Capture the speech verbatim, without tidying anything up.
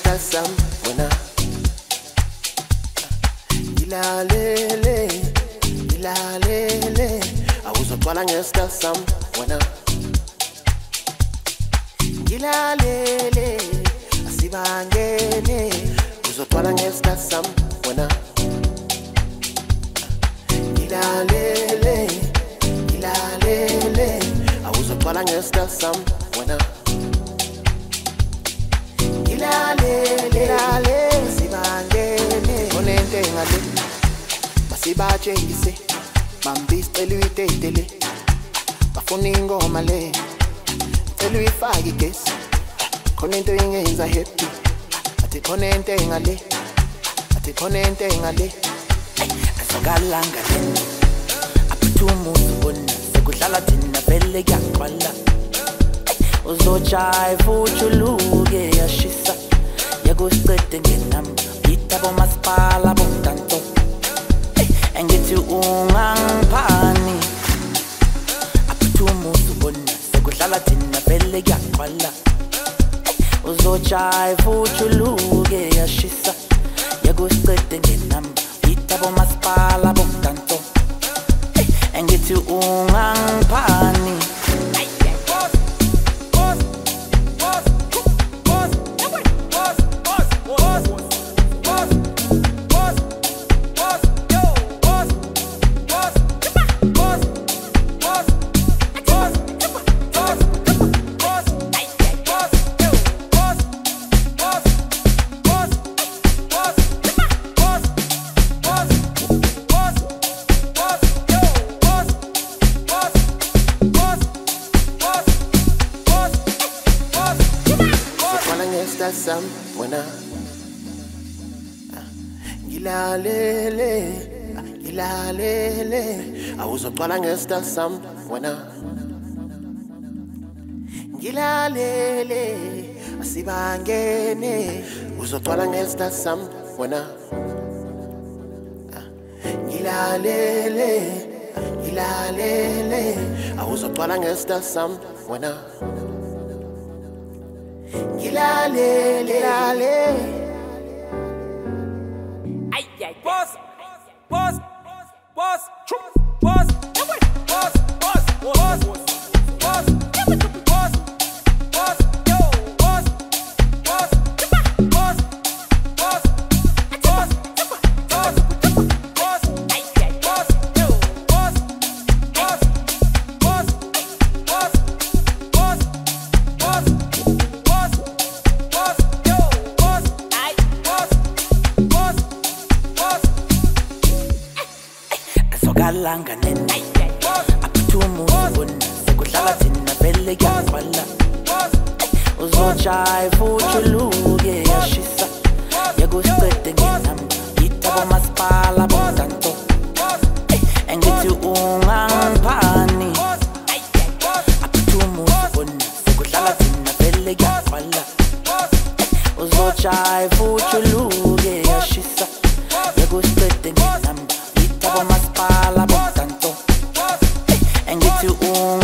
ngesasam wena ilalele ilalele awuzotwala ngesasam wena ilalele asibangene uzotwala ngesasam wena ilalele ilalele awuzotwala ngesasam wena ilalele ilalele sibangene konente ngale basibajengise bambisicela uyitedele bafuna ingoma le cela uyifake igesi konente ingenza happy athi konente ngale athi konente ngale asokalanga lena aphuthuma uzibona sekudlala thina vele kuyaqwala uzojive ujuluke yashisa yakusicede ngenamba itabo masipala bomdanto engithi ungangiphani aphuthuma uzibona sekudlala thina vele kuyaqwala uzojive ujuluke yashisa yakusicede ngenamba itabo masipala bomdanto engithi ungangiphani Sam wena ilalele ilalele awuzotwala ngesasam wena ilalele asibangene uzotwala ngesasam wena ilalele ilalele awuzotwala ngesasam wena Gilale, gilale. Ay, ay, boss, boss, boss, boss, boss, boss, boss, boss, boss, boss, boss, yo, boss, boss, boss, boss, boss, boss, boss, ay, ay, boss, yo, boss, boss, boss, boss, boss, boss. Kalanga nena aphuthuma uzibona sekudlala thina vele kuyaqwala uzojive ujuluke yashisa yakusicede ngenamba itabo masipala bomdanto engithi ungangiphani aphuthuma uzibona sekudlala thina vele kuyaqwala uzojive ujuluke yashisa yakusicede ngenamba itabo masipala bomdanto engithi un